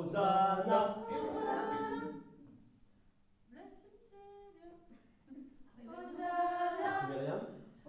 Hosanna. Blessed Savior. Merci Myriam.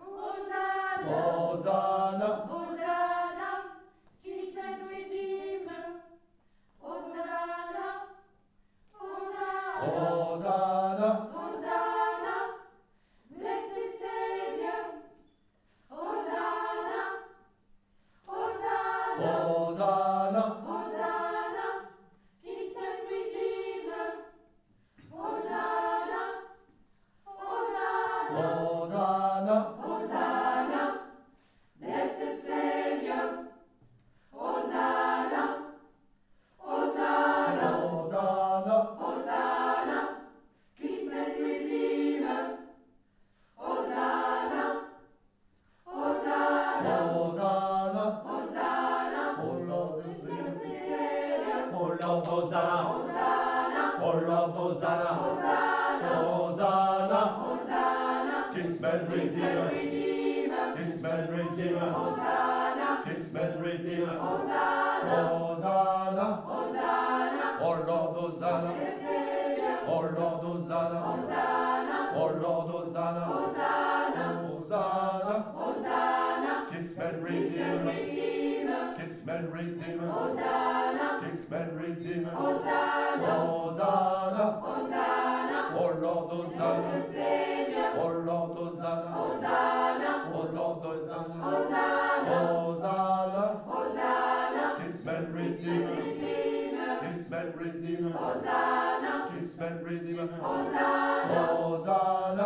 Hosanna. Hosanna, King and Redeemer. Hosanna, Hosanna, Hosanna. Hosanna, blessed Savior. Hosanna, Hosanna, Hosanna. Hosanna, King and Redeemer. Hosanna, Hosanna, Hosanna. Hosanna, blessed Savior. Hosanna, Hosanna, Hosanna. Hosanna, King and Redeemer. Hosanna, Hosanna, Hosanna. Hosanna, Oh Lord, blessed Savior. Oh Lord, Hosanna. Hosanna, Oh Lord, Hosanna. Hosanna, Hosanna. Hosanna, Kinsman Redeemer. Redeemer. Kinsman Redeemer. Hosanna, Kinsman Redeemer. Hosanna, Hosanna. Hosanna, Oh Lord, Hosanna. blessed Savior. Oh Lord, Hosanna. Hosanna, Oh Lord, Hosanna. Hosanna, Hosanna. Hosanna, Kinsman Redeemer. Redeemer. Kinsman Redeemer. Hosanna, Kinsman Redeemer. Hosanna, Hosanna. Hosanna, Oh Lord, Hosanna. blessed Savior. Oh Lord, Hosanna. Hosanna, Oh Lord, Hosanna. Hosanna, Hosanna. Hosanna, Kinsman Redeemer. Redeemer. Kinsman Redeemer. Hosanna, Kinsman Redeemer. Hosanna, Hosanna.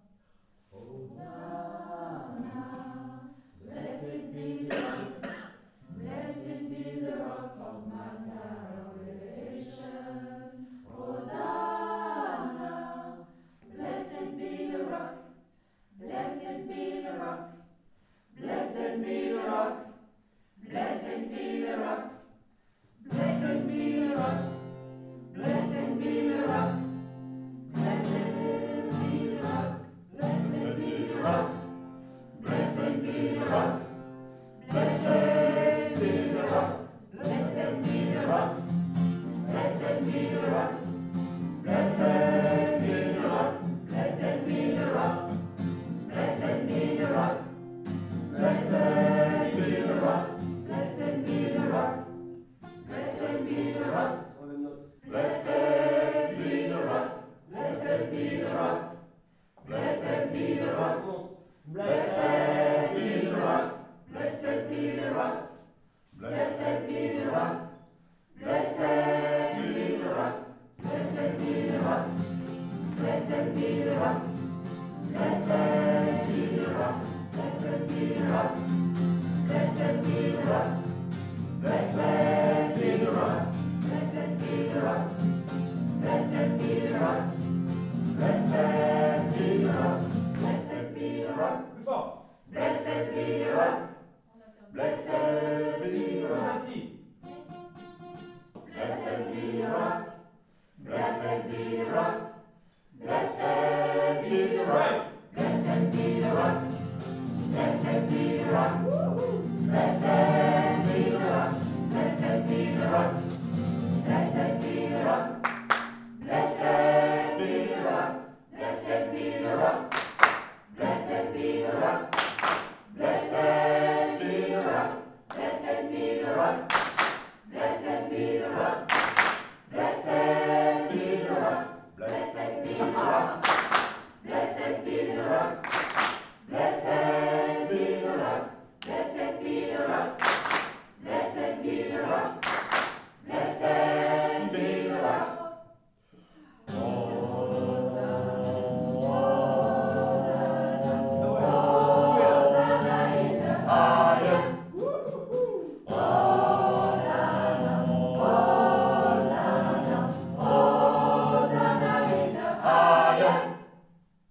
blessed be the rock, blessed be the rock of my salvation. Hosanna, blessed be the rock, blessed be the rock, blessed be the rock, blessed be the rock, blessed be the rock, blessed be the rock, blessed be the rock, blessed be the rock. Blessed be the rock, blessed be the rock, blessed be the rock, blessed be the rock, blessed be the rock, blessed be the rock, blessed be the rock, blessed be the rock, blessed be the rock, blessed be the rock, Sur la même note. blessed be the rock, blessed be the rock, blessed be the rock. Monte. Blessed be the rock, blessed be the rock, blessed be the rock, blessed be the rock, blessed be the rock, blessed be the rock, blessed be the rock, blessed be the rock, blessed be the rock, blessed be the rock, blessed be the rock, blessed be the rock, blessed be the rock, blessed be the rock. Plus fort. Blessed be the rock, blessed be the Plus rock, un petit. blessed be the rock, blessed be the rock, blessed be the rock, blessed be the rock, blessed be the rock, blessed be the rock, blessed be the rock, blessed be the rock, blessed be the rock, blessed be the rock, blessed be the rock. Blessed be the rock, blessed be the rock,